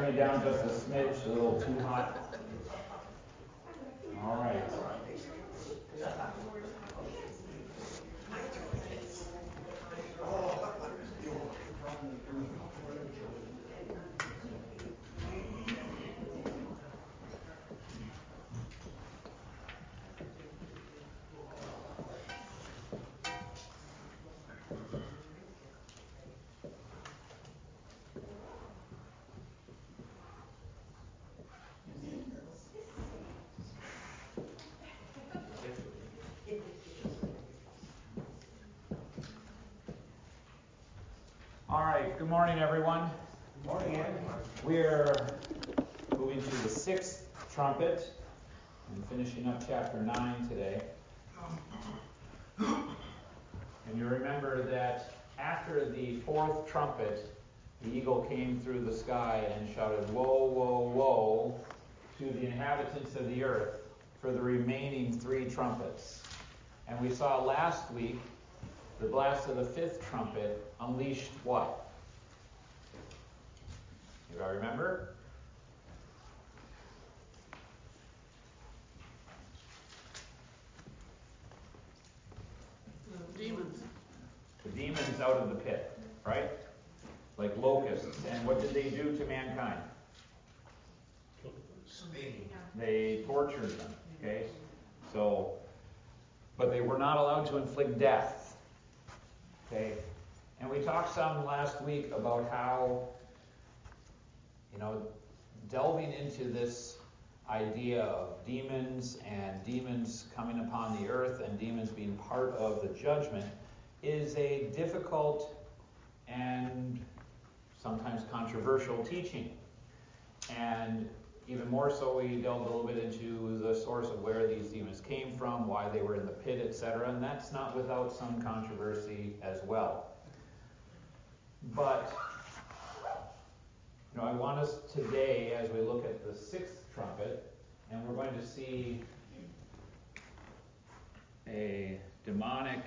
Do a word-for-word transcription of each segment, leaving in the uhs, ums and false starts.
turn it down just a smidge, a little too hot. All right. All right, good morning, everyone. Good morning, Ed. We're moving to the sixth trumpet and finishing up chapter nine today. And you remember that after the fourth trumpet, the eagle came through the sky and shouted, "Woe, woe, woe," to the inhabitants of the earth for the remaining three trumpets. And we saw last week the blast of the fifth trumpet unleashed what? You all remember? The demons. The demons out of the pit, right? Like locusts. And what did they do to mankind? They tortured them, okay? So, but they were not allowed to inflict death, okay? And we talked some last week about how, you know, delving into this idea of demons and demons coming upon the earth and demons being part of the judgment is a difficult and sometimes controversial teaching. And even more so, we delved a little bit into the source of where these demons came from, why they were in the pit, et cetera. And that's not without some controversy as well. But, you know, I want us today, as we look at the sixth trumpet, and we're going to see a demonic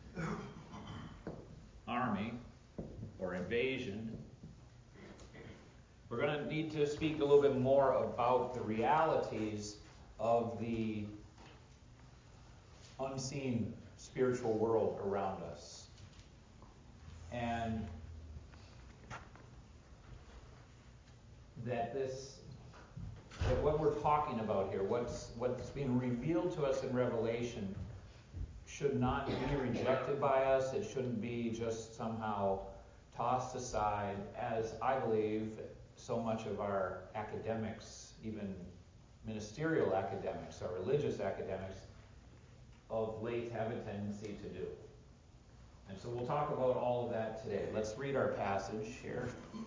army or invasion. We're going to need to speak a little bit more about the realities of the unseen spiritual world around us. And that this, that what we're talking about here, what's what's being revealed to us in Revelation should not be rejected by us. It shouldn't be just somehow tossed aside, as I believe so much of our academics, even ministerial academics or religious academics, of late have a tendency to do. And so we'll talk about all of that today. Let's read our passage here.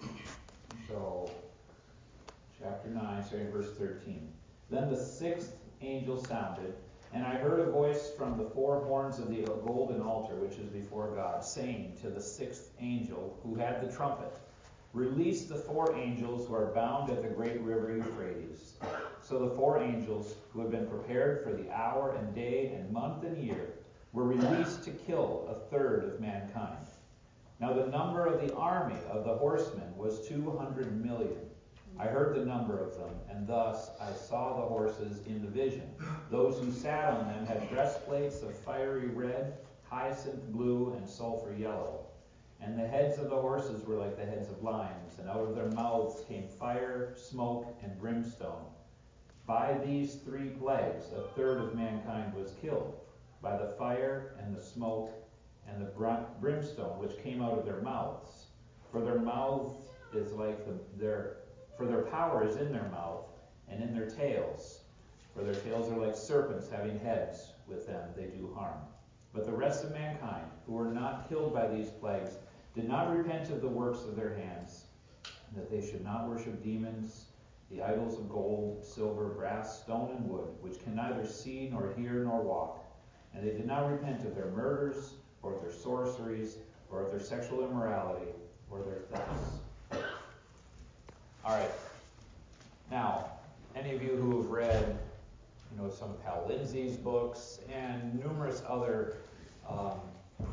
So, chapter nine, starting verse thirteen. Then the sixth angel sounded, and I heard a voice from the four horns of the golden altar, which is before God, saying to the sixth angel who had the trumpet, "Release the four angels who are bound at the great river Euphrates." So the four angels who had been prepared for the hour and day and month and year were released to kill a third of mankind. Now the number of the army of the horsemen was two hundred million. I heard the number of them, and thus I saw the horses in the vision. Those who sat on them had breastplates of fiery red, hyacinth blue, and sulfur yellow. And the heads of the horses were like the heads of lions, and out of their mouths came fire, smoke, and brimstone. By these three plagues, a third of mankind was killed, by the fire and the smoke and the brimstone which came out of their mouths. For their mouth is like the, their, for their power is in their mouth and in their tails. For their tails are like serpents having heads, with them they do harm. But the rest of mankind, who were not killed by these plagues, did not repent of the works of their hands, that they should not worship demons, the idols of gold, silver, brass, stone, and wood, which can neither see nor hear nor walk. And they did not repent of their murders, or of their sorceries, or of their sexual immorality, or their thefts. All right. Now, any of you who have read, you know, some of Hal Lindsey's books and numerous other um,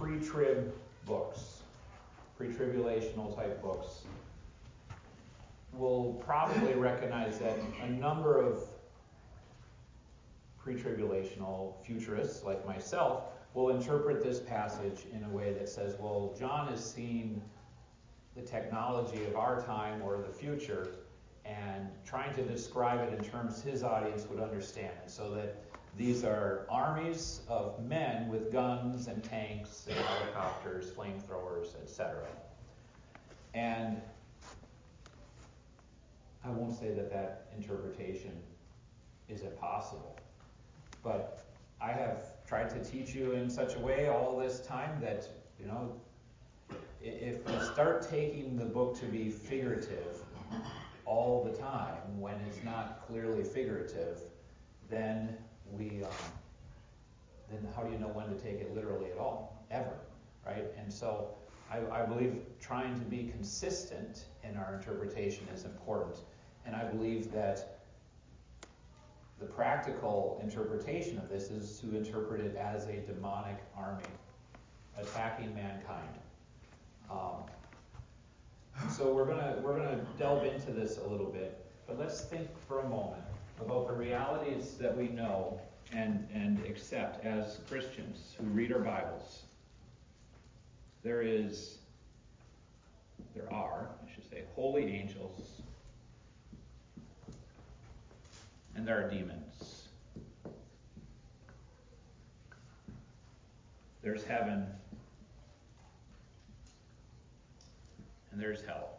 pre-trib books, pre-tribulational type books, will probably recognize that a number of pre-tribulational futurists like myself will interpret this passage in a way that says, well, John is seeing the technology of our time or the future and trying to describe it in terms his audience would understand. And so that these are armies of men with guns and tanks and helicopters, flamethrowers, et cetera. And I won't say that that interpretation is impossible, but I have tried to teach you in such a way all this time that, you know, if we start taking the book to be figurative all the time when it's not clearly figurative, then we, um, then how do you know when to take it literally at all? Ever, right? And so I, I believe trying to be consistent in our interpretation is important. And I believe that the practical interpretation of this is to interpret it as a demonic army attacking mankind. Um, so we're gonna we're gonna delve into this a little bit, but let's think for a moment about the realities that we know and and accept as Christians who read our Bibles. There is, there are, I should say, holy angels, and there are demons. There's heaven, and there's hell.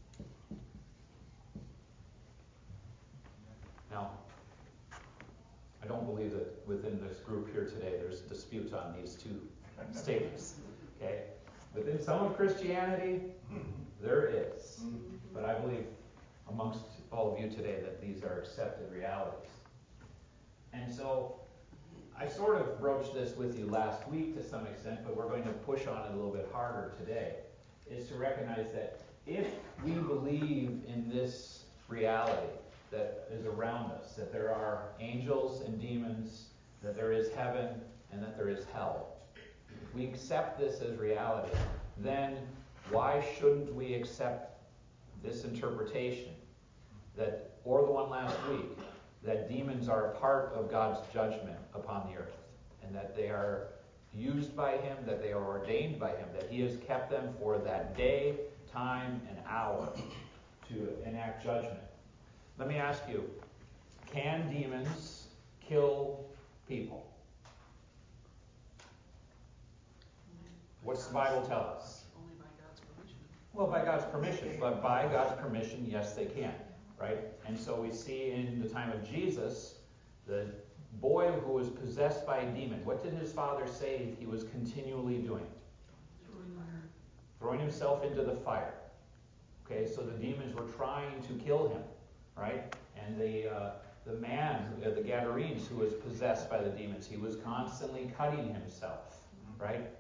Now, I don't believe that within this group here today there's disputes on these two statements. Okay? Within some of Christianity, there is. But I believe amongst all of you today that these are accepted realities. And so I sort of broached this with you last week to some extent, but we're going to push on it a little bit harder today, is to recognize that if we believe in this reality that is around us, that there are angels and demons, that there is heaven, and that there is hell, if we accept this as reality, then why shouldn't we accept this interpretation, that, or the one last week, that demons are a part of God's judgment upon the earth, and that they are used by him, that they are ordained by him, that he has kept them for that day, time, and hour to enact judgment. Let me ask you, can demons kill people? What's the Bible tell us? Only by God's permission. Well, by God's permission, but by God's permission, yes, they can, right? And so we see in the time of Jesus, the boy who was possessed by a demon, what did his father say he was continually doing? Throwing fire. Throwing himself into the fire. Okay, so the demons were trying to kill him, right? And the uh, the man, uh, the Gadarenes, who was possessed by the demons, he was constantly cutting himself, right?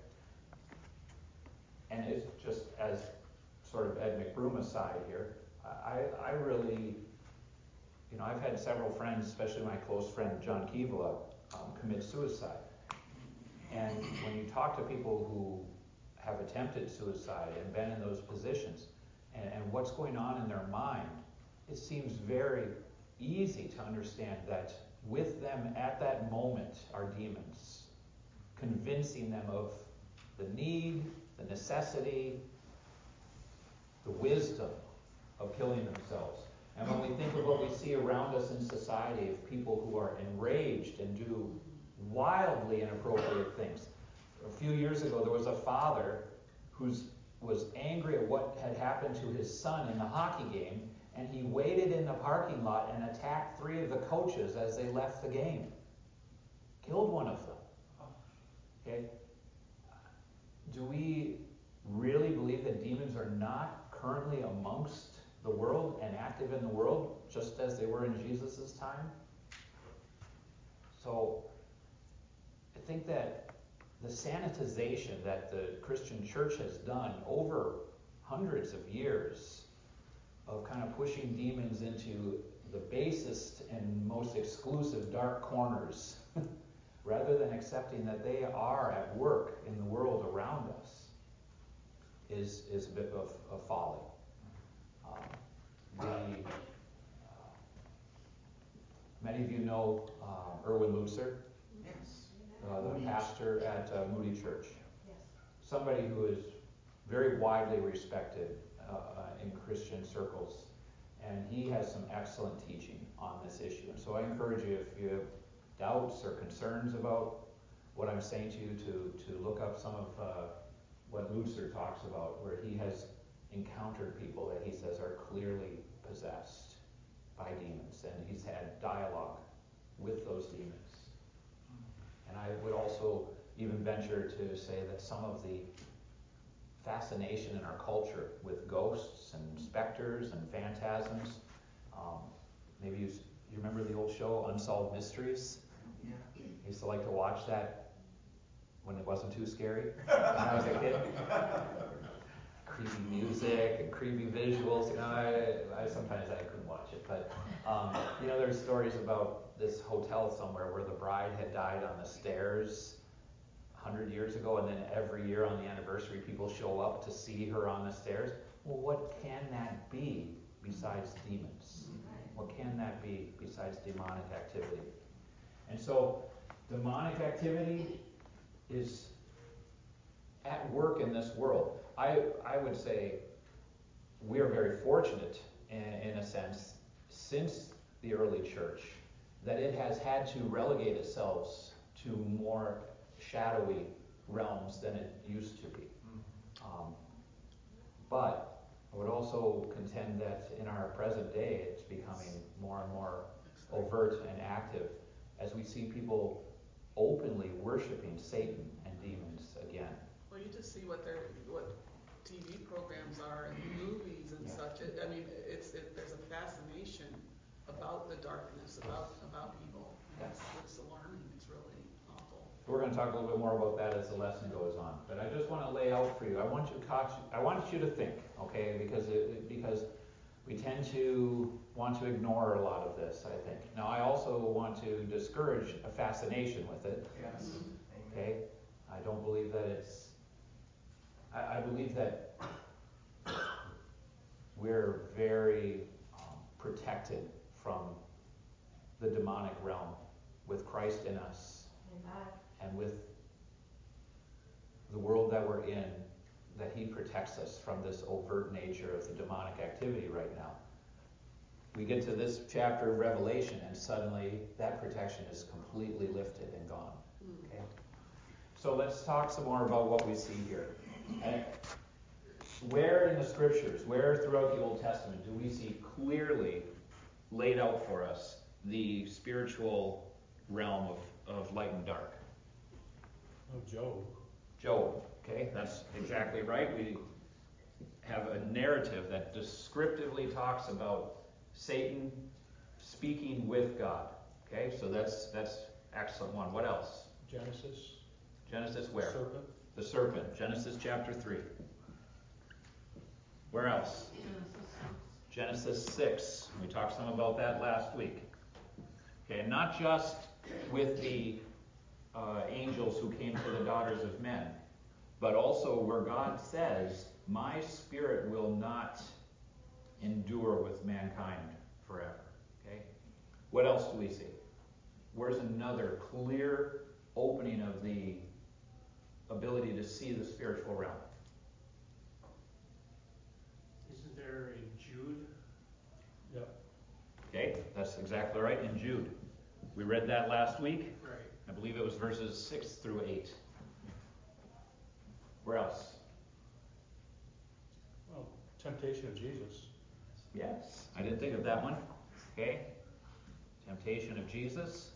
And it's just as sort of Ed McBroom aside here, I, I really, you know, I've had several friends, especially my close friend John Keevala, um, commit suicide. And when you talk to people who have attempted suicide and been in those positions, and, and what's going on in their mind, it seems very easy to understand that with them at that moment are demons, convincing them of the need, the necessity, the wisdom of killing themselves. And when we think of what we see around us in society of people who are enraged and do wildly inappropriate things. A few years ago, there was a father who was angry at what had happened to his son in the hockey game, and he waited in the parking lot and attacked three of the coaches as they left the game. Killed one of them. Okay? Do we really believe that demons are not currently amongst the world and active in the world, just as they were in Jesus' time? So, I think that the sanitization that the Christian church has done over hundreds of years of kind of pushing demons into the basest and most exclusive dark corners, rather than accepting that they are at work in the world around us, is, is a bit of, of folly. Um, the know uh, Erwin Lutzer, Yes. uh, the Moody. pastor at uh, Moody Church? Yes. Somebody who is very widely respected uh, in Christian circles, and he has some excellent teaching on this issue. And so I encourage you, if you have doubts or concerns about what I'm saying to you, to, to look up some of uh, what Lutzer talks about, where he has encountered people that he says are clearly possessed by demons, and he's had dialogue with those demons. And I would also even venture to say that some of the fascination in our culture with ghosts and specters and phantasms, um, maybe you, you remember the old show Unsolved Mysteries? Yeah. I used to like to watch that when it wasn't too scary when I was a kid. Creepy music and creepy visuals. You know, I, I sometimes I couldn't watch it, but um, you know, there's stories about this hotel somewhere where the bride had died on the stairs a hundred years ago, and then every year on the anniversary, people show up to see her on the stairs. Well, what can that be besides demons? What can that be besides demonic activity? And so, demonic activity is at work in this world. I, I would say we are very fortunate in, in a sense, since the early church, that it has had to relegate itself to more shadowy realms than it used to be. Um, but I would also contend that in our present day, it's becoming more and more overt and active as we see people openly worshiping Satan and demons again. Well, you just see what their what T V programs are and movies and Yeah. such. It, I mean, it's it, there's a fascination about the darkness, about about evil. And it's, it's alarming. It's really awful. We're going to talk a little bit more about that as the lesson goes on. But I just want to lay out for you. I want you, I want you to think, okay? Because it, because we tend to want to ignore a lot of this, I think. Now, I also want to discourage a fascination with it. Yes. Mm-hmm. Okay? I don't believe that it's. I, I believe that we're very um, protected from the demonic realm with Christ in us. Amen. And with the world that we're in, that he protects us from this overt nature of the demonic activity right now. We get to this chapter of Revelation, and suddenly that protection is completely lifted and gone. Okay? So let's talk some more about what we see here. And where in the scriptures, where throughout the Old Testament do we see clearly laid out for us the spiritual realm of, of light and dark? Oh, Job. Job, okay, that's exactly right. We have a narrative that descriptively talks about Satan speaking with God. Okay, so that's that's excellent one. What else? Genesis. Genesis where? Serpent. The serpent. Genesis chapter three. Where else? Genesis six. We talked some about that last week. Okay, and not just with the uh, angels who came to the daughters of men, but also where God says, my spirit will not endure with mankind forever. Okay? What else do we see? Where's another clear opening of the ability to see the spiritual realm? Isn't there in Jude? Yep. Okay, that's exactly right, in Jude. We read that last week. Right. I believe it was verses six through eight. Where else? Well, temptation of Jesus. Yes, I didn't think of that one. Okay, temptation of Jesus.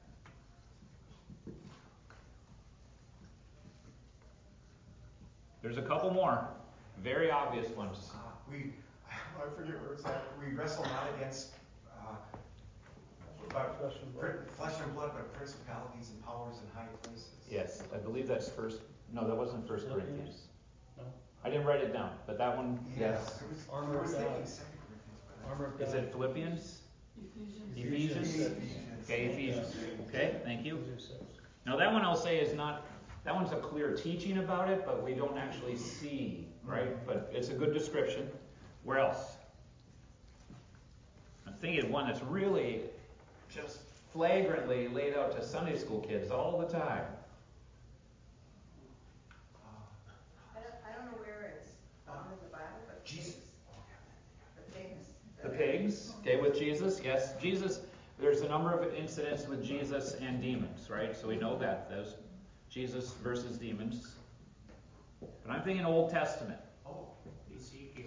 There's a couple more, very obvious ones. Uh, we, I forget where it's at. We wrestle not against uh, but Flesh and blood. flesh and blood, but principalities and powers in high places. Yes, I believe that's first. No, that wasn't First Corinthians. No. I didn't write it down, but that one, yes. It was, Armor I was of God. thinking Second Corinthians, but I- Armor of God. Is it Philippians? Ephesians. Ephesians? Ephesians. Okay, Ephesians. Okay, thank you. Ephesians six. Now that one I'll say is not, that one's a clear teaching about it, but we don't actually see, right? But it's a good description. Where else? I'm thinking of one that's really just flagrantly laid out to Sunday school kids all the time. Uh, I don't, I don't know where it's found in the Bible, but Jesus. the pigs. The pigs, okay, with Jesus, yes. Jesus, there's a number of incidents with Jesus and demons, right? So we know that. Those Jesus versus demons. But I'm thinking Old Testament. Oh, Ezekiel.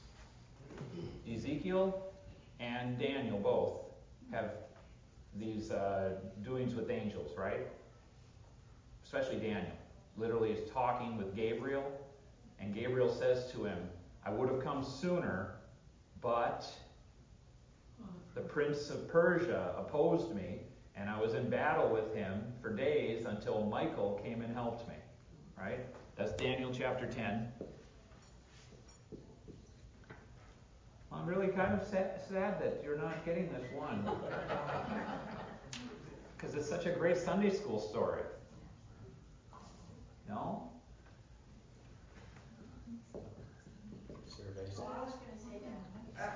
Ezekiel and Daniel both have these uh, doings with angels, right? Especially Daniel. Literally is talking with Gabriel, and Gabriel says to him, I would have come sooner, but the prince of Persia opposed me, and I was in battle with him for days until Michael came and helped me. Right? That's Daniel chapter ten. I'm really kind of sad, sad that you're not getting this one. Because it's such a great Sunday school story. No? Surveys. Well, I was gonna say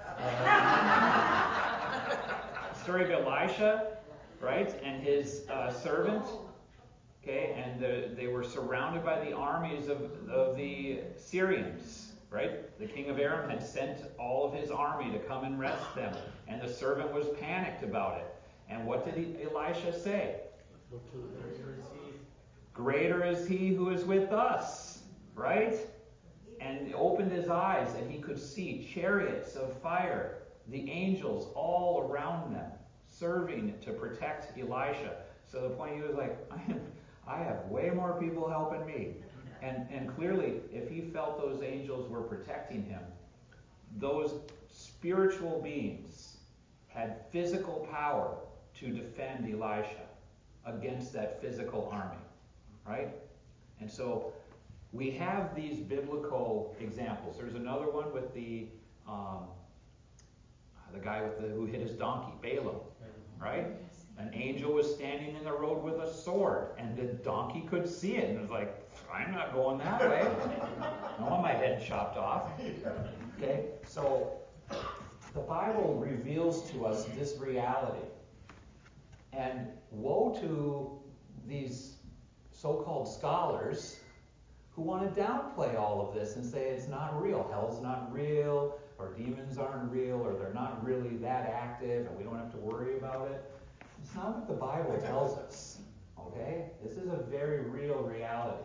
that. Story of Elisha, right? And his uh, servant. Okay, and the, they were surrounded by the armies of, of the Syrians, right? The king of Aram had sent all of his army to come and rescue them, and the servant was panicked about it. And what did he, Elisha say? Look to the greater is he. Greater is he who is with us, right? And he opened his eyes, and he could see chariots of fire, the angels all around them, serving to protect Elisha. So the point he was like, I am, I have way more people helping me. And and clearly, if he felt those angels were protecting him, those spiritual beings had physical power to defend Elisha against that physical army, right? And so we have these biblical examples. There's another one with the um, the guy with the, who hit his donkey, Balaam, right? An angel was standing in the road with a sword, and the donkey could see it, and it was like, I'm not going that way. I don't want my head chopped off. Okay, so the Bible reveals to us this reality. And woe to these so-called scholars who want to downplay all of this and say it's not real. Hell's not real, or demons aren't real, or they're not really that active, and we don't have to worry about it. It's not what the Bible tells us. Okay? This is a very real reality.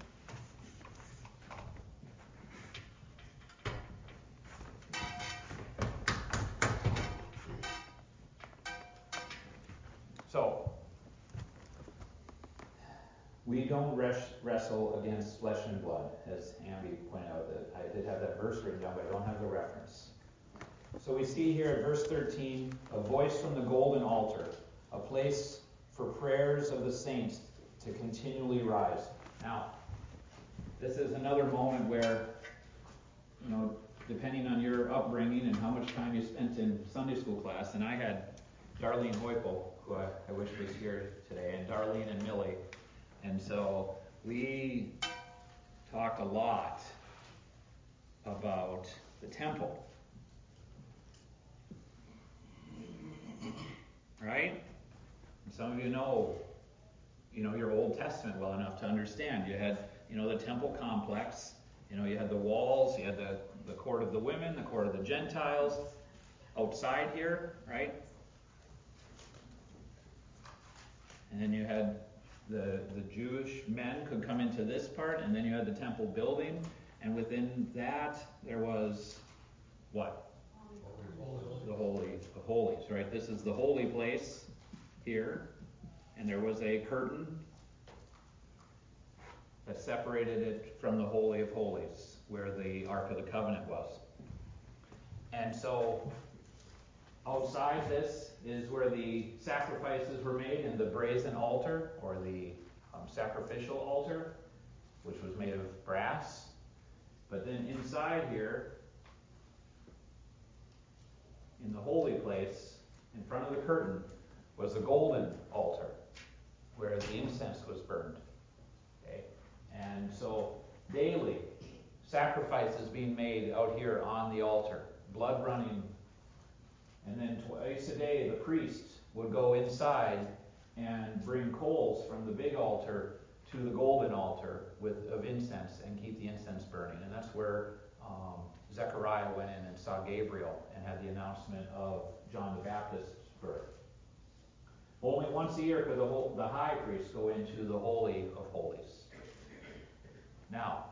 So, we don't res- wrestle against flesh and blood, as Amby pointed out. That I did have that verse written down, but I don't have the reference. So we see here at verse thirteen, a voice from the golden altar, a place for prayers of the saints to continually rise. Now, this is another moment where, you know, depending on your upbringing and how much time you spent in Sunday school class, and I had Darlene Hoypel, who I, I wish was here today, and Darlene and Millie. And so we talked a lot about the temple. Right? And some of you know, you know your Old Testament well enough to understand. You had, you know, the temple complex. You know, you had the walls, you had the, the court of the women, the court of the Gentiles. Outside here, right? And then you had the the Jewish men could come into this part, and then you had the temple building, and within that there was what? The holy, the holies, right? This is the holy place here, and there was a curtain that separated it from the Holy of Holies, where the Ark of the Covenant was. And so outside this is where the sacrifices were made, and the brazen altar, or the um, sacrificial altar, which was made of brass. But then inside here, in the holy place, in front of the curtain, was the golden altar, where the incense was burned. Okay? And so daily, sacrifices being made out here on the altar, blood running. And then twice a day, the priest would go inside and bring coals from the big altar to the golden altar with of incense and keep the incense burning. And that's where um, Zechariah went in and saw Gabriel and had the announcement of John the Baptist's birth. Only once a year could the, whole, the high priest go into the Holy of Holies. Now,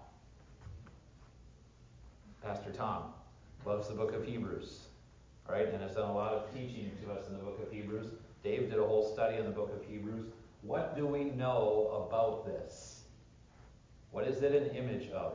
Pastor Tom loves the book of Hebrews, right? And has done a lot of teaching to us in the book of Hebrews. Dave did a whole study on the book of Hebrews. What do we know about this? What is it an image of?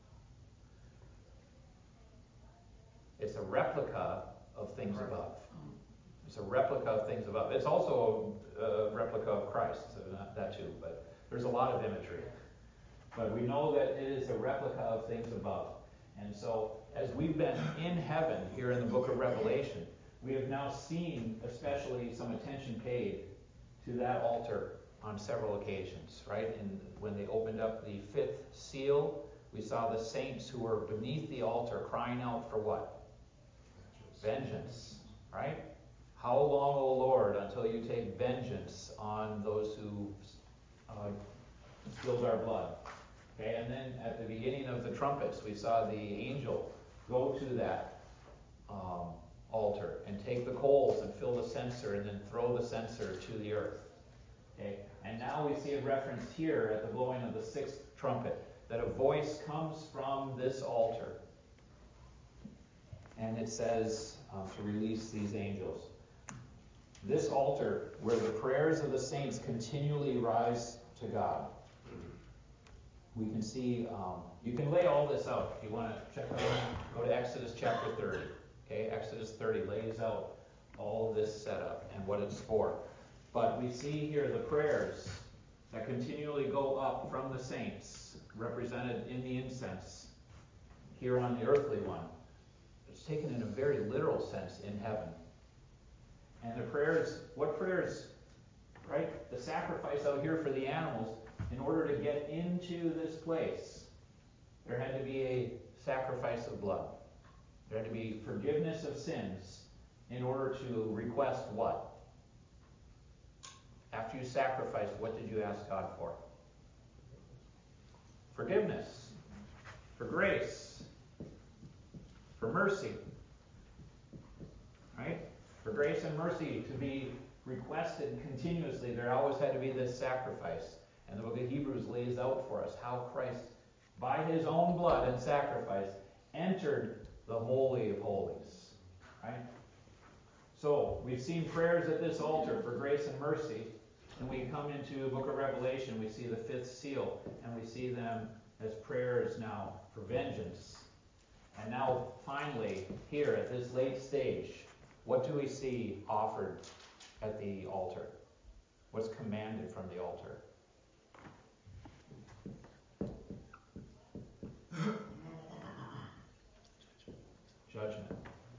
It's a replica of things above. It's a replica of things above. It's also a, a replica of Christ, so not that too, but there's a lot of imagery. But we know that it is a replica of things above. And so, as we've been in heaven here in the book of Revelation, we have now seen especially some attention paid to that altar on several occasions, right? And when they opened up the fifth seal, we saw the saints who were beneath the altar crying out for what? Vengeance, right? How long, O Lord, until you take vengeance on those who uh, spilled our blood? Okay, and then at the beginning of the trumpets, we saw the angel go to that um, altar and take the coals and fill the censer and then throw the censer to the earth. Okay, and now we see a reference here at the blowing of the sixth trumpet that a voice comes from this altar, and it says uh, to release these angels. This altar, where the prayers of the saints continually rise to God. We can see, um, you can lay all this out. If you want to check it out, go to Exodus chapter thirty. Okay, Exodus thirty lays out all of this setup and what it's for. But we see here the prayers that continually go up from the saints, represented in the incense, here on the earthly one. It's taken in a very literal sense in heaven. And the prayers, what prayers, right? The sacrifice out here for the animals, in order to get into this place, there had to be a sacrifice of blood. There had to be forgiveness of sins in order to request what? After you sacrificed, what did you ask God for? Forgiveness. For grace. For mercy. Right? For grace and mercy to be requested continuously, there always had to be this sacrifice. And the book of Hebrews lays out for us how Christ, by his own blood and sacrifice, entered the Holy of Holies. Right? So, we've seen prayers at this altar for grace and mercy. And we come into the book of Revelation, we see the fifth seal, and we see them as prayers now for vengeance. And now, finally, here at this late stage, what do we see offered at the altar? What's commanded from the altar? Judgment.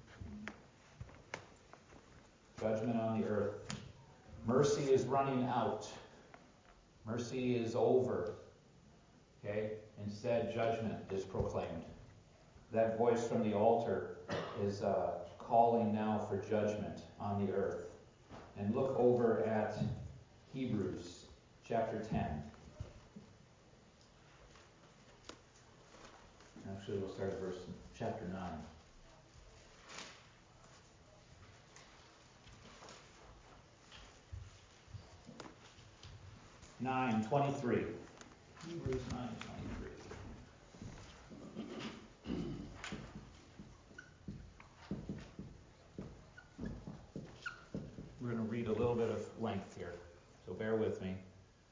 Judgment on the earth. Mercy is running out. Mercy is over. Okay? Instead, judgment is proclaimed. That voice from the altar is uh, calling now for judgment on the earth. And look over at Hebrews chapter ten. Actually, we'll start at verse chapter nine. nine twenty-three. Hebrews nine twenty-three. We're going to read a little bit of length here, so bear with me.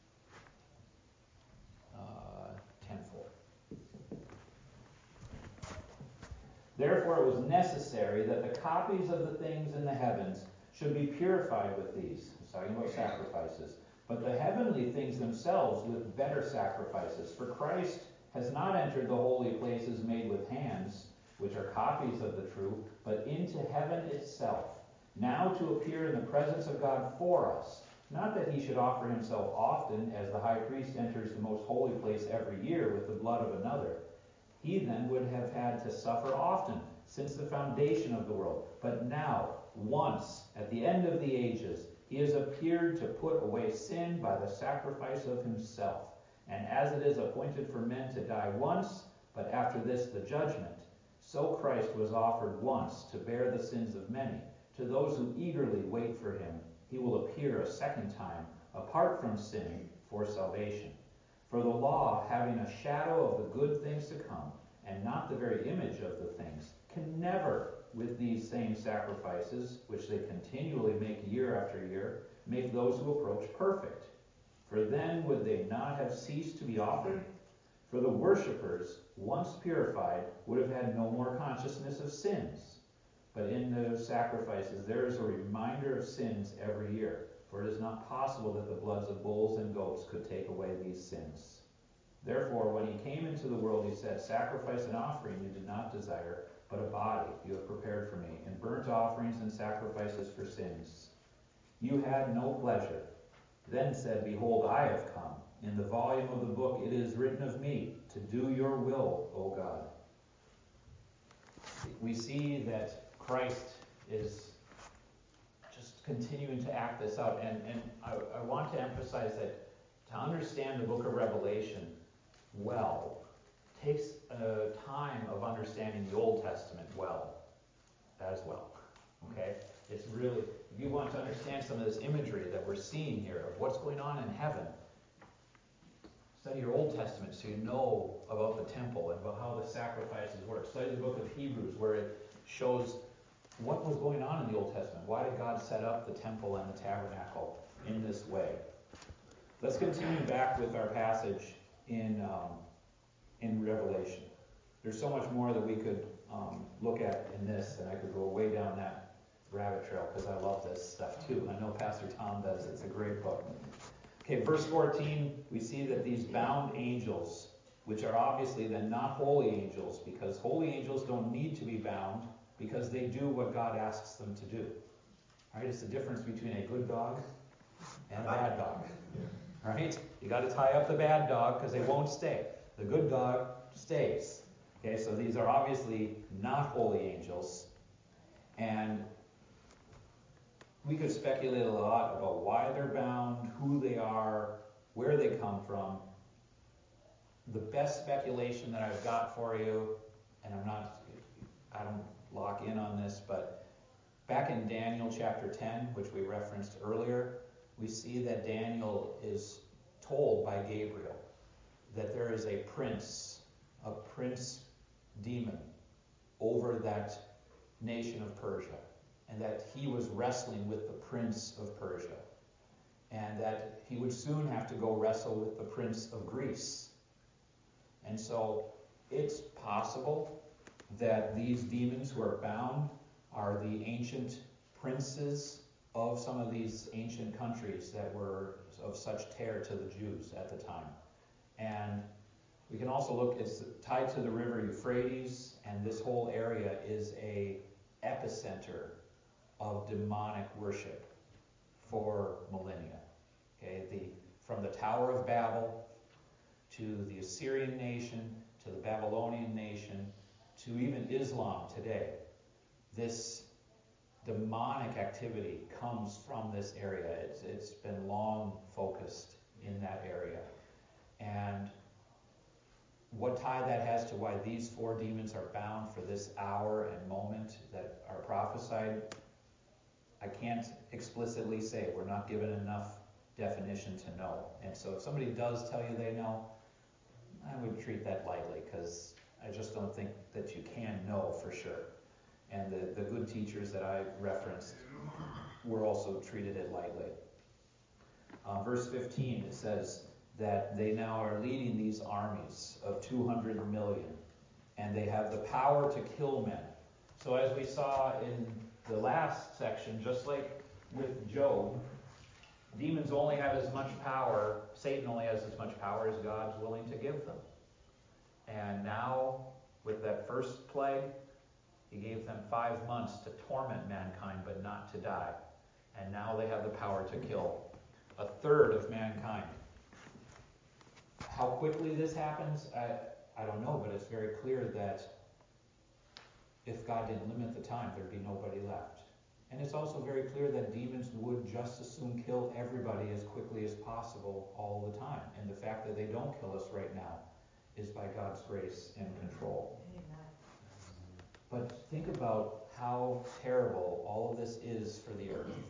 Uh, tenfold. Therefore it was necessary that the copies of the things in the heavens should be purified with these. It's talking about sacrifices. But the heavenly things themselves with better sacrifices. For Christ has not entered the holy places made with hands, which are copies of the true, but into heaven itself, now to appear in the presence of God for us. Not that he should offer himself often, as the high priest enters the most holy place every year with the blood of another. He then would have had to suffer often, since the foundation of the world. But now, once, at the end of the ages, He has appeared to put away sin by the sacrifice of himself. And as it is appointed for men to die once, but after this the judgment, so Christ was offered once to bear the sins of many. To those who eagerly wait for him, he will appear a second time, apart from sin, for salvation. For the law, having a shadow of the good things to come, and not the very image of the things, can never, with these same sacrifices, which they continually make year after year, make those who approach perfect. For then would they not have ceased to be offered? For the worshippers, once purified, would have had no more consciousness of sins. But in those sacrifices there is a reminder of sins every year. For it is not possible that the bloods of bulls and goats could take away these sins. Therefore, when he came into the world, he said, Sacrifice and offering you did not desire, but a body you have prepared for me, and burnt offerings and sacrifices for sins you had no pleasure. Then said, Behold, I have come. In the volume of the book it is written of me, to do your will, O God. We see that Christ is just continuing to act this out. And, and I, I want to emphasize that to understand the book of Revelation well takes a time of understanding the Old Testament well as well. Okay? It's really, if you want to understand some of this imagery that we're seeing here of what's going on in heaven, study your Old Testament so you know about the temple and about how the sacrifices work. Study the book of Hebrews where it shows what was going on in the Old Testament. Why did God set up the temple and the tabernacle in this way? Let's continue back with our passage in um, in Revelation. There's so much more that we could um, look at in this, and I could go way down that rabbit trail because I love this stuff too. I know Pastor Tom does. It's a great book. Okay, verse fourteen, we see that these bound angels, which are obviously then not holy angels, because holy angels don't need to be bound because they do what God asks them to do. All right, it's the difference between a good dog and a bad dog. All right, you got to tie up the bad dog because they won't stay. The good dog stays. Okay, so these are obviously not holy angels, and we could speculate a lot about why they're bound, who they are, where they come from. The best speculation that I've got for you, and I'm not, I don't lock in on this, but back in Daniel chapter ten, which we referenced earlier, we see that Daniel is told by Gabriel that there is a prince, a prince demon over that nation of Persia, and that he was wrestling with the prince of Persia, and that he would soon have to go wrestle with the prince of Greece. And so it's possible that these demons who are bound are the ancient princes of some of these ancient countries that were of such terror to the Jews at the time. And we can also look, it's tied to the river Euphrates, and this whole area is a epicenter of demonic worship for millennia. Okay, the from the Tower of Babel to the Assyrian nation to the Babylonian nation to even Islam today, this demonic activity comes from this area. It's, it's been long focused in that area. And what tie that has to why these four demons are bound for this hour and moment that are prophesied, I can't explicitly say. We're not given enough definition to know. And so if somebody does tell you they know, I would treat that lightly because I just don't think that you can know for sure. And the, the good teachers that I referenced were also treated it lightly. Uh, verse fifteen, it says that they now are leading these armies of two hundred million, and they have the power to kill men. So as we saw in the last section, just like with Job, demons only have as much power, Satan only has as much power as God's willing to give them. And now, with that first plague, he gave them five months to torment mankind, but not to die. And now they have the power to kill a third of mankind. How quickly this happens, I, I don't know, but it's very clear that if God didn't limit the time, there'd be nobody left. And it's also very clear that demons would just as soon kill everybody as quickly as possible all the time. And the fact that they don't kill us right now is by God's grace and control. But think about how terrible all of this is for the earth.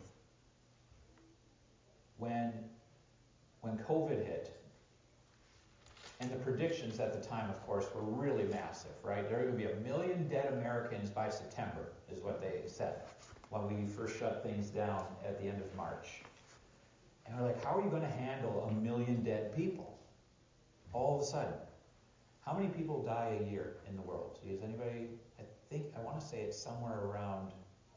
When, when COVID hit, and the predictions at the time, of course, were really massive, right? There are going to be a million dead Americans by September, is what they said, when we first shut things down at the end of March. And we're like, how are you going to handle a million dead people all of a sudden? How many people die a year in the world? Does anybody, I think, I want to say it's somewhere around,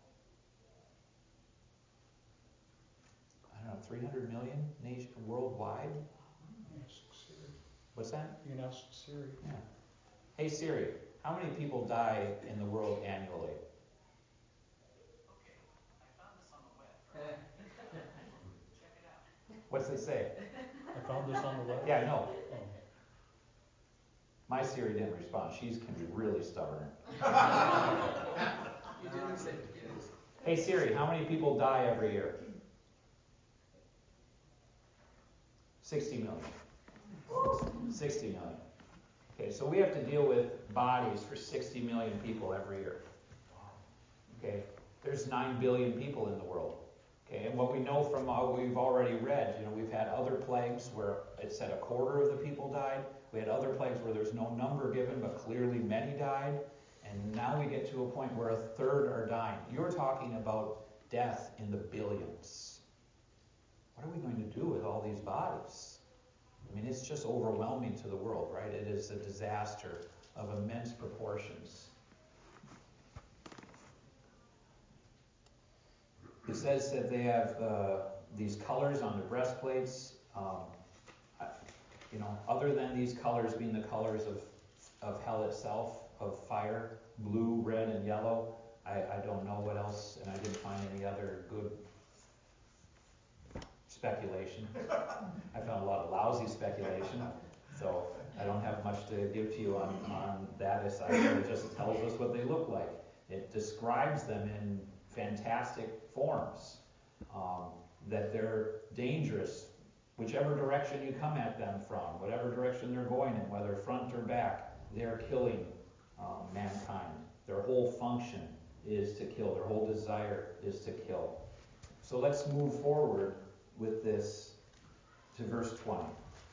I don't know, three hundred million nation, worldwide? What's that? You can ask Siri. Yeah. Hey Siri, how many people die in the world annually? Okay, I found this on the web. Check it out. What's it say? I found this on the web. Yeah, no. Oh. My Siri didn't respond. She's can be really stubborn. You didn't say yes. Hey Siri, how many people die every year? sixty million. sixty million. Okay, so we have to deal with bodies for sixty million people every year. Okay, there's nine billion people in the world. Okay, and what we know from what we've already read, you know, we've had other plagues where it said a quarter of the people died. We had other plagues where there's no number given, but clearly many died. And now we get to a point where a third are dying. You're talking about death in the billions. What are we going to do with all these bodies? I mean, it's just overwhelming to the world, right? It is a disaster of immense proportions. It says that they have uh, these colors on the breastplates. Um, you know, other than these colors being the colors of, of hell itself, of fire, blue, red, and yellow, I, I don't know what else, and I didn't find any other good speculation. I found a lot of lousy speculation, so I don't have much to give to you on, on that aside. It just tells us what they look like. It describes them in fantastic forms, um, that they're dangerous, whichever direction you come at them from, whatever direction they're going in, whether front or back, they're killing um, mankind. Their whole function is to kill. Their whole desire is to kill. So let's move forward with this to verse twenty.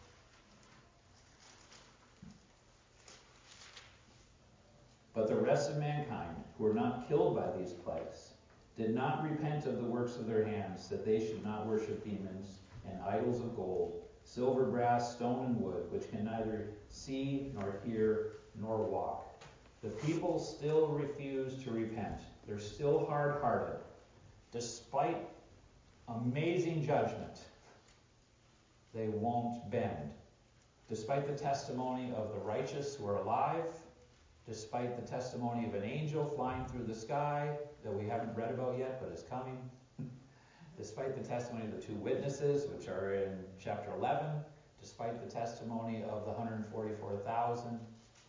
But the rest of mankind, who were not killed by these plagues, did not repent of the works of their hands, that they should not worship demons and idols of gold, silver, brass, stone, and wood, which can neither see nor hear nor walk. The people still refuse to repent. They're still hard-hearted. Despite amazing judgment, they won't bend. Despite the testimony of the righteous who are alive, despite the testimony of an angel flying through the sky that we haven't read about yet but is coming, despite the testimony of the two witnesses, which are in chapter eleven, despite the testimony of the one hundred forty-four thousand,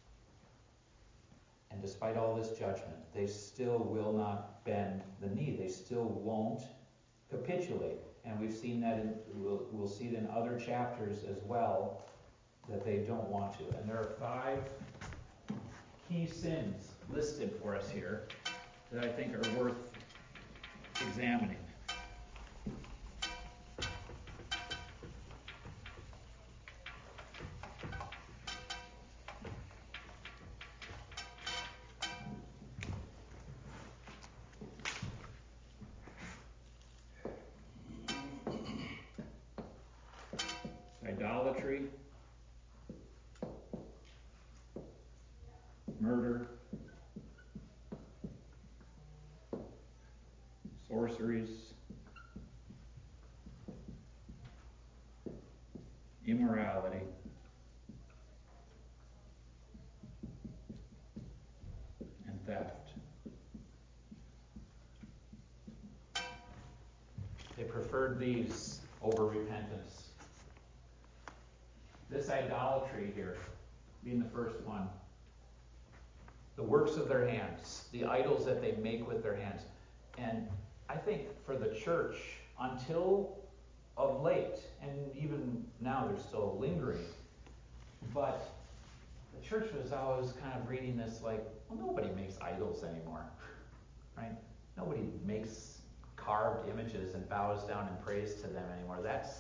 and despite all this judgment, they still will not bend the knee. They still won't capitulate. And we've seen that, in, we'll, we'll see it in other chapters as well, that they don't want to. And there are five key sins listed for us here that I think are worth examining. Idolatry, murder, sorceries, immorality, and theft. They preferred these over repentance. This idolatry here, being the first one, the works of their hands, the idols that they make with their hands. And I think for the church, until of late, and even now there's still lingering, but the church was always kind of reading this like, well, nobody makes idols anymore, right? Nobody makes carved images and bows down and prays to them anymore. That's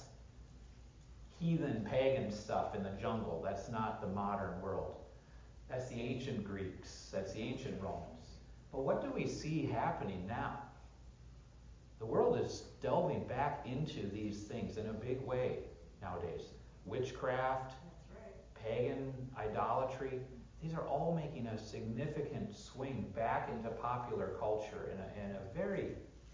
heathen pagan stuff in the jungle. That's not the modern world. That's the ancient Greeks. That's the ancient Romans. But what do we see happening now? The world is delving back into these things in a big way nowadays. Witchcraft, That's right. pagan idolatry, these are all making a significant swing back into popular culture in a, in a very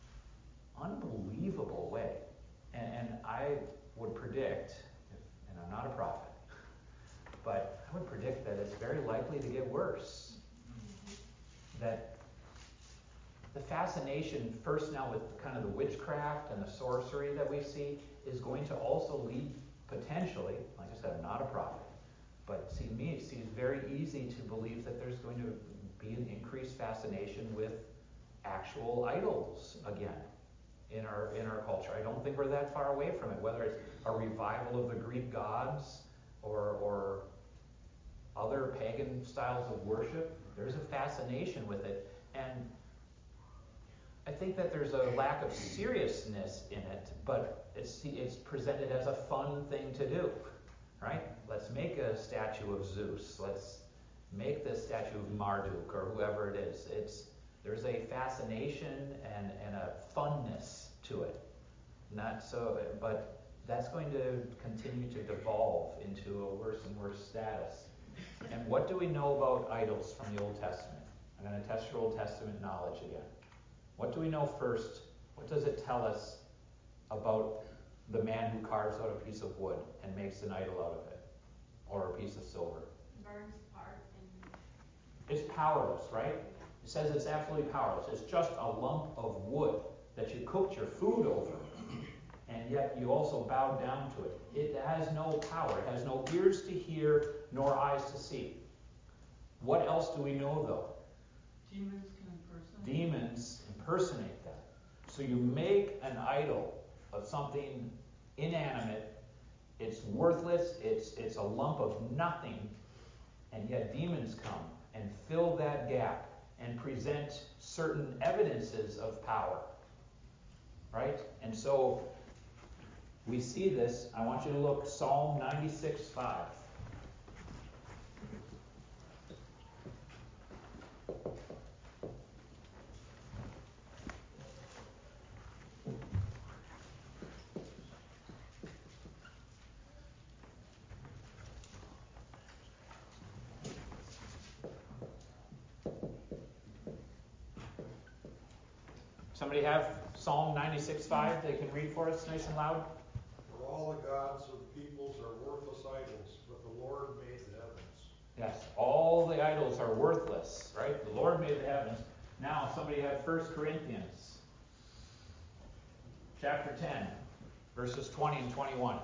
unbelievable way. And, and I would predict, and I'm not a prophet, but I would predict that it's very likely to get worse. That the fascination, first now with kind of the witchcraft and the sorcery that we see, is going to also lead potentially, like I said, I'm not a prophet, but see me, it seems very easy to believe that there's going to be an increased fascination with actual idols again in our in our culture. I don't think we're that far away from it, whether it's a revival of the Greek gods or or other pagan styles of worship. There's a fascination with it, and I think that there's a lack of seriousness in it, but it's it's presented as a fun thing to do, right? Let's make a statue of Zeus. Let's make the statue of Marduk or whoever it is. It's there's a fascination and, and a funness to it. Not so, but that's going to continue to devolve into a worse and worse status. And what do we know about idols from the Old Testament? I'm going to test your Old Testament knowledge again. What do we know first? What does it tell us about the man who carves out a piece of wood and makes an idol out of it? Or a piece of silver? Burns apart and It's powerless, right? It says it's absolutely powerless. It's just a lump of wood that you cooked your food over, and yet you also bowed down to it. It has no power. It has no ears to hear, nor eyes to see. What else do we know, though? Demons can impersonate. Demons impersonate that. So you make an idol of something inanimate. It's worthless. It's it's a lump of nothing, and yet demons come and fill that gap and present certain evidences of power. Right? And so we see this. I want you to look Psalm ninety-six five. Somebody have Psalm ninety-six five they can read for us nice and loud? For all the gods of peoples are worthless idols, but the Lord made the heavens. Yes, all the idols are worthless, right? The Lord made the heavens. Now, somebody have First Corinthians chapter ten, verses twenty and twenty-one.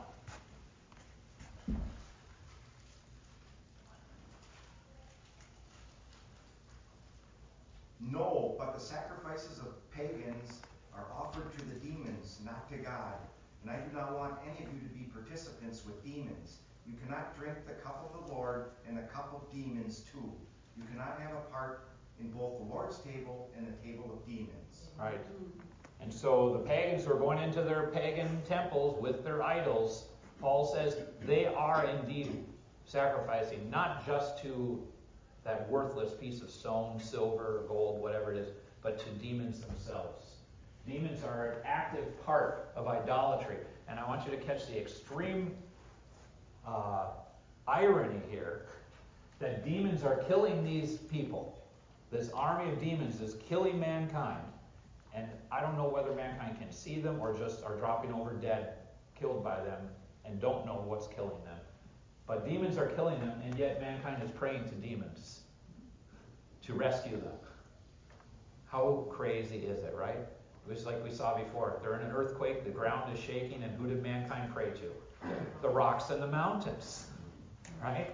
No, but the sacrifices of pagans are offered to the demons, not to God. And I do not want any of you to be participants with demons. You cannot drink the cup of the Lord and the cup of demons too. You cannot have a part in both the Lord's table and the table of demons. Right. And so the pagans who are going into their pagan temples with their idols, Paul says they are indeed sacrificing not just to that worthless piece of stone, silver, gold, whatever it is, but to demons themselves. Demons are an active part of idolatry. And I want you to catch the extreme uh, irony here that demons are killing these people. This army of demons is killing mankind. And I don't know whether mankind can see them or just are dropping over dead, killed by them, and don't know what's killing them. But demons are killing them, and yet mankind is praying to demons to rescue them. How crazy is it, right? It was like we saw before. They're in an earthquake, the ground is shaking, and who did mankind pray to? The rocks and the mountains, right?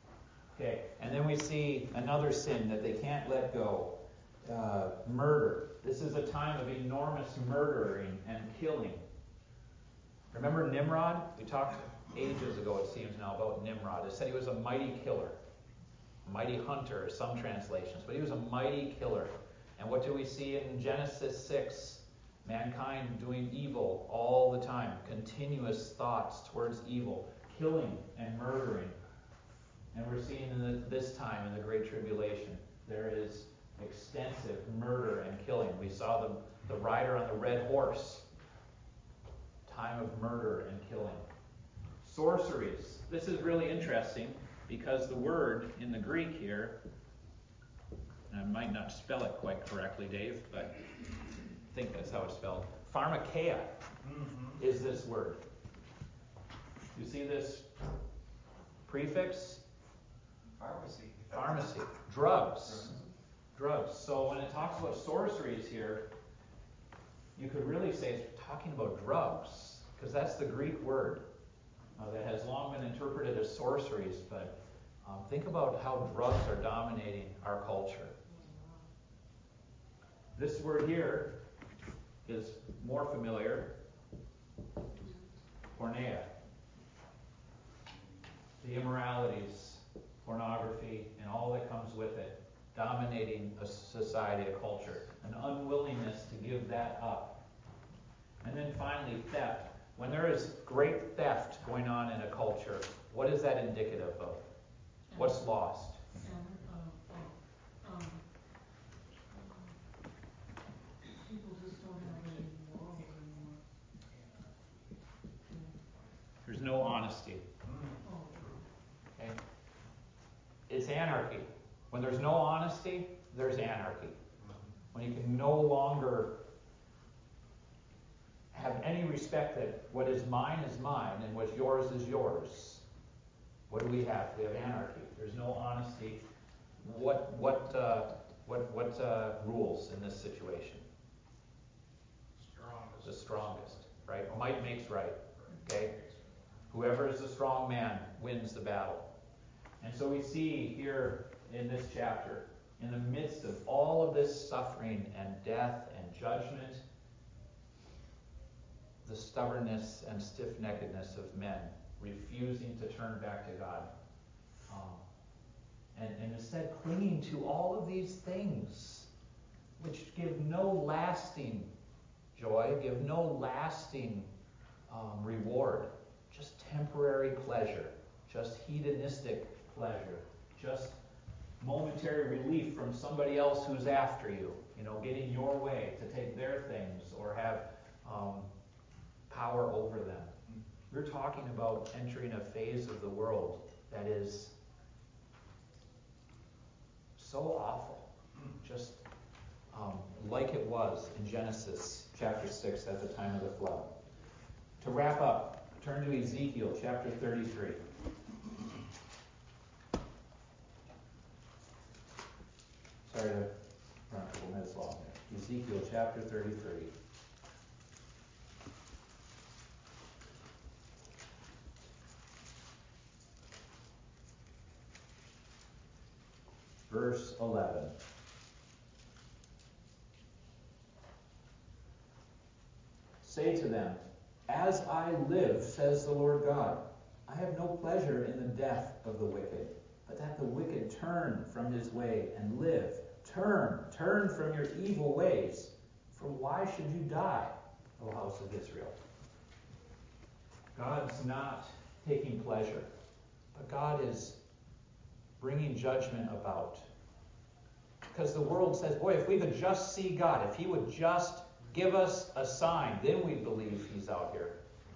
Okay, and then we see another sin that they can't let go. Uh, murder. This is a time of enormous murdering and killing. Remember Nimrod? We talked ages ago, it seems now, about Nimrod. It said he was a mighty killer. A mighty hunter, some translations. But he was a mighty killer. And what do we see in Genesis six? Mankind doing evil all the time. Continuous thoughts towards evil. Killing and murdering. And we're seeing in the, this time in the Great Tribulation, there is extensive murder and killing. We saw the, the rider on the red horse. Time of murder and killing. Sorceries. This is really interesting because the word in the Greek here, and I might not spell it quite correctly, Dave, but I think that's how it's spelled. Pharmakeia mm-hmm. is this word. You see this prefix? Pharmacy. Pharmacy. Drugs. Drugs. So when it talks about sorceries here, you could really say it's talking about drugs, because that's the Greek word uh, that has long been interpreted as sorceries. But um, think about how drugs are dominating our culture. This word here is more familiar. Porneia. The immoralities, pornography, and all that comes with it, dominating a society, a culture, an unwillingness to give that up. And then finally, theft. When there is great theft going on in a culture, what is that indicative of? What's lost? People just don't have any morals anymore. There's no honesty. Okay? It's anarchy. When there's no honesty, there's anarchy. When you can no longer have any respect that what is mine is mine and what's yours is yours. What do we have? We have anarchy. There's no honesty. What what uh, what what uh, rules in this situation? Strongest. The strongest, right? Might makes right. Okay. Whoever is the strong man wins the battle. And so we see here in this chapter, in the midst of all of this suffering and death and judgment, the stubbornness and stiff-neckedness of men refusing to turn back to God. Um, and, and instead clinging to all of these things, which give no lasting joy, give no lasting um, reward, just temporary pleasure, just hedonistic pleasure, just momentary relief from somebody else who's after you, you know, getting your way to take their things or have um, power over them. We're talking about entering a phase of the world that is so awful, just um, like it was in Genesis chapter six at the time of the flood. To wrap up, turn to Ezekiel chapter thirty-three. Sorry to run a couple minutes long here. Ezekiel chapter thirty-three. Verse eleven. Say to them, as I live, says the Lord God, I have no pleasure in the death of the wicked, but that the wicked turn from his way and live. Turn, turn from your evil ways, for why should you die, O house of Israel? God's not taking pleasure, but God is bringing judgment about. Because the world says, boy, if we could just see God, if he would just give us a sign, then we'd believe he's out here.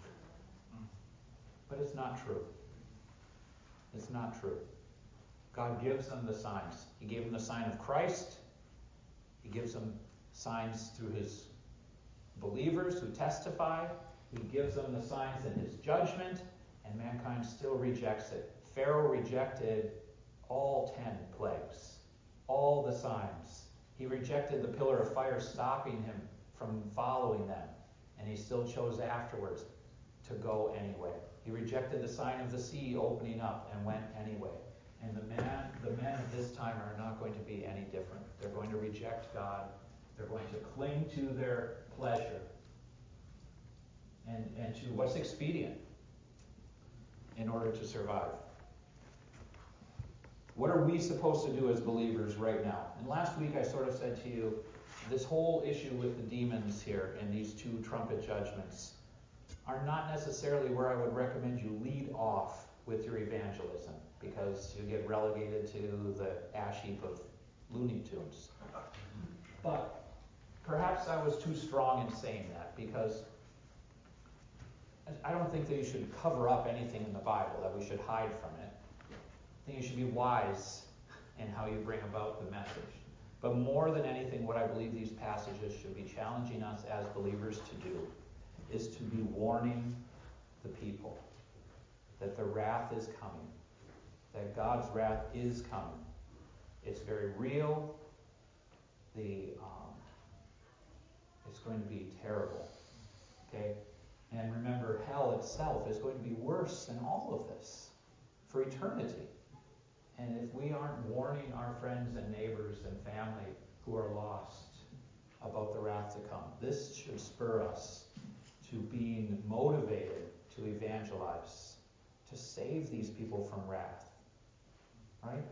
But it's not true. It's not true. God gives them the signs. He gave them the sign of Christ. He gives them signs through his believers who testify. He gives them the signs in his judgment, and mankind still rejects it. Pharaoh rejected all ten plagues, all the signs. He rejected the pillar of fire stopping him from following them, and he still chose afterwards to go anyway. He rejected the sign of the sea opening up and went anyway. And the man, the men of this time are not going to be any different. They're going to reject God They're going to cling to their pleasure and, and to what's expedient in order to survive. What are we supposed to do as believers right now? And last week I sort of said to you, this whole issue with the demons here and these two trumpet judgments are not necessarily where I would recommend you lead off with your evangelism, because you get relegated to the ash heap of Looney Tunes. But perhaps I was too strong in saying that, because I don't think that you should cover up anything in the Bible, that we should hide from it. I think you should be wise in how you bring about the message. But more than anything, what I believe these passages should be challenging us as believers to do is to be warning the people that the wrath is coming, that God's wrath is coming. It's very real. The um, it's going to be terrible. Okay? And remember, hell itself is going to be worse than all of this for eternity. And if we aren't warning our friends and neighbors and family who are lost about the wrath to come, this should spur us to being motivated to evangelize, to save these people from wrath. Right?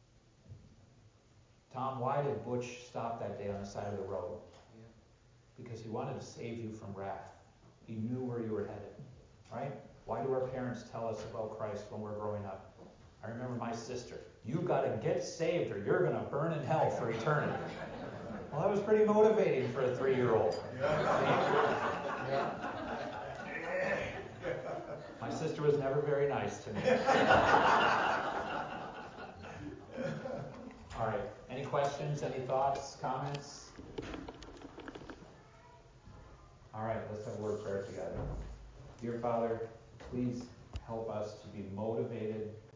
Tom, why did Butch stop that day on the side of the road? Because he wanted to save you from wrath. He knew where you were headed. Right? Why do our parents tell us about Christ when we're growing up? I remember my sister, you've got to get saved or you're going to burn in hell for eternity. Well, that was pretty motivating for a three-year-old. Yeah. My sister was never very nice to me. All right. Any questions? Any thoughts? Comments? All right. Let's have a word of prayer together. Dear Father, please help us to be motivated